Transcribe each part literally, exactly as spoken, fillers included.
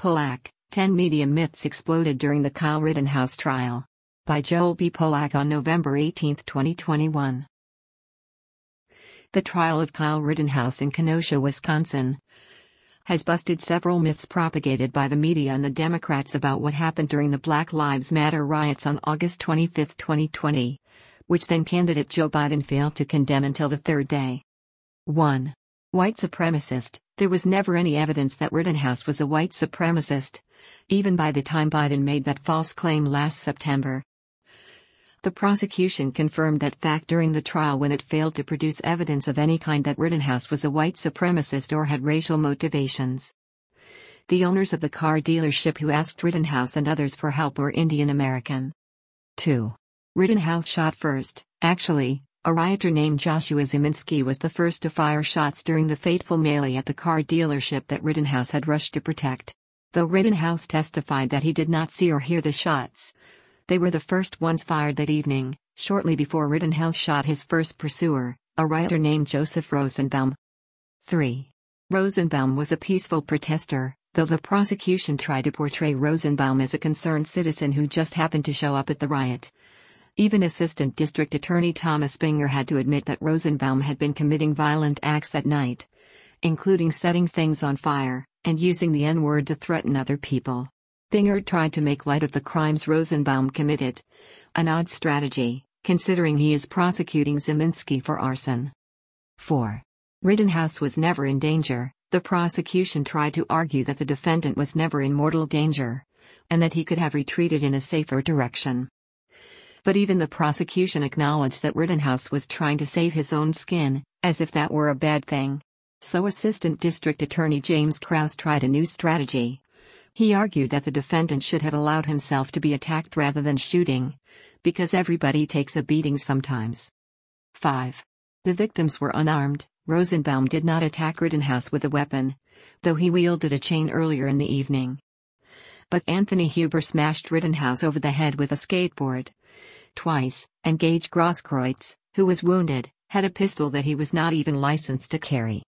Polak, ten Media Myths Exploded During the Kyle Rittenhouse Trial. By Joel B. Polak on November eighteenth, twenty twenty-one. The trial of Kyle Rittenhouse in Kenosha, Wisconsin, has busted several myths propagated by the media and the Democrats about what happened during the Black Lives Matter riots on August twenty-fifth, twenty twenty, which then candidate Joe Biden failed to condemn until the third day. one. White supremacist. There was never any evidence that Rittenhouse was a white supremacist, even by the time Biden made that false claim last September. The prosecution confirmed that fact during the trial when it failed to produce evidence of any kind that Rittenhouse was a white supremacist or had racial motivations. The owners of the car dealership who asked Rittenhouse and others for help were Indian American. two. Rittenhouse shot first. Actually, a rioter named Joshua Ziminski was the first to fire shots during the fateful melee at the car dealership that Rittenhouse had rushed to protect. Though Rittenhouse testified that he did not see or hear the shots, they were the first ones fired that evening, shortly before Rittenhouse shot his first pursuer, a rioter named Joseph Rosenbaum. three. Rosenbaum was a peaceful protester, though the prosecution tried to portray Rosenbaum as a concerned citizen who just happened to show up at the riot. Even Assistant District Attorney Thomas Binger had to admit that Rosenbaum had been committing violent acts that night, including setting things on fire and using the N-word to threaten other people. Binger tried to make light of the crimes Rosenbaum committed, an odd strategy, considering he is prosecuting Ziminski for arson. four. Rittenhouse was never in danger. The prosecution tried to argue that the defendant was never in mortal danger, and that he could have retreated in a safer direction. But even the prosecution acknowledged that Rittenhouse was trying to save his own skin, as if that were a bad thing. So Assistant District Attorney James Krause tried a new strategy. He argued that the defendant should have allowed himself to be attacked rather than shooting, because everybody takes a beating sometimes. five. The victims were unarmed. Rosenbaum did not attack Rittenhouse with a weapon, though he wielded a chain earlier in the evening. But Anthony Huber smashed Rittenhouse over the head with a skateboard twice, and Gage Grosskreutz, who was wounded, had a pistol that he was not even licensed to carry.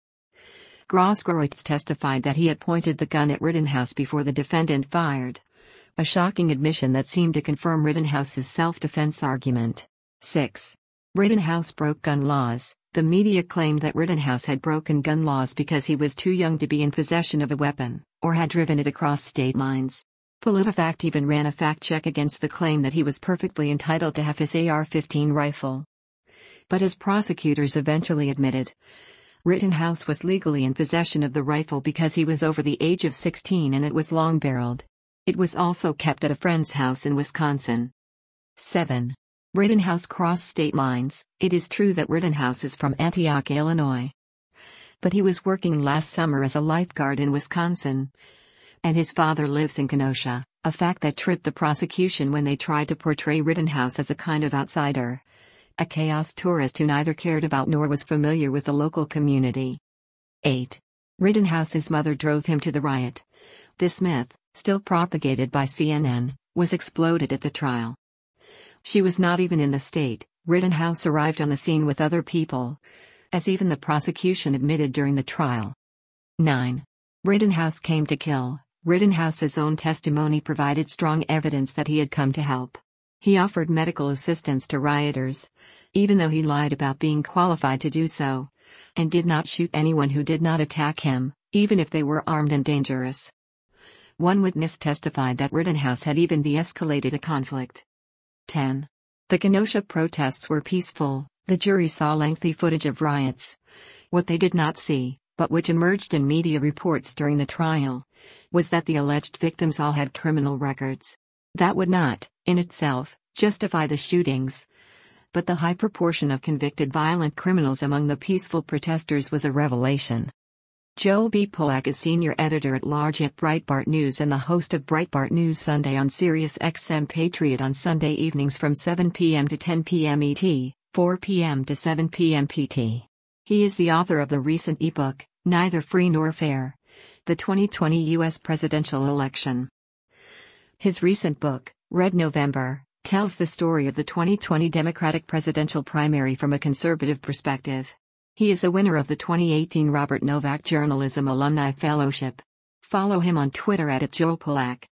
Grosskreutz testified that he had pointed the gun at Rittenhouse before the defendant fired, a shocking admission that seemed to confirm Rittenhouse's self-defense argument. six. Rittenhouse broke gun laws. The media claimed that Rittenhouse had broken gun laws because he was too young to be in possession of a weapon, or had driven it across state lines. PolitiFact even ran a fact-check against the claim that he was perfectly entitled to have his A R fifteen rifle. But as prosecutors eventually admitted, Rittenhouse was legally in possession of the rifle because he was over the age of sixteen and it was long-barreled. It was also kept at a friend's house in Wisconsin. seven. Rittenhouse crossed state lines. It is true that Rittenhouse is from Antioch, Illinois. But he was working last summer as a lifeguard in Wisconsin, and his father lives in Kenosha, a fact that tripped the prosecution when they tried to portray Rittenhouse as a kind of outsider, a chaos tourist who neither cared about nor was familiar with the local community. eight. Rittenhouse's mother drove him to the riot. This myth, still propagated by C N N, was exploded at the trial. She was not even in the state. Rittenhouse arrived on the scene with other people, as even the prosecution admitted during the trial. nine. Rittenhouse came to kill. Rittenhouse's own testimony provided strong evidence that he had come to help. He offered medical assistance to rioters, even though he lied about being qualified to do so, and did not shoot anyone who did not attack him, even if they were armed and dangerous. One witness testified that Rittenhouse had even de-escalated the conflict. ten. The Kenosha protests were peaceful. The jury saw lengthy footage of riots. What they did not see, but which emerged in media reports during the trial, was that the alleged victims all had criminal records. That would not, in itself, justify the shootings. But the high proportion of convicted violent criminals among the peaceful protesters was a revelation. Joel B. Polak is senior editor-at-large at Breitbart News and the host of Breitbart News Sunday on Sirius X M Patriot on Sunday evenings from seven p m to ten p m E T, four p m to seven p m P T. He is the author of the recent ebook, Neither Free Nor Fair: The twenty twenty U S Presidential Election. His recent book, Red November, tells the story of the twenty twenty Democratic presidential primary from a conservative perspective. He is a winner of the twenty eighteen Robert Novak Journalism Alumni Fellowship. Follow him on Twitter at, at Joel Polak.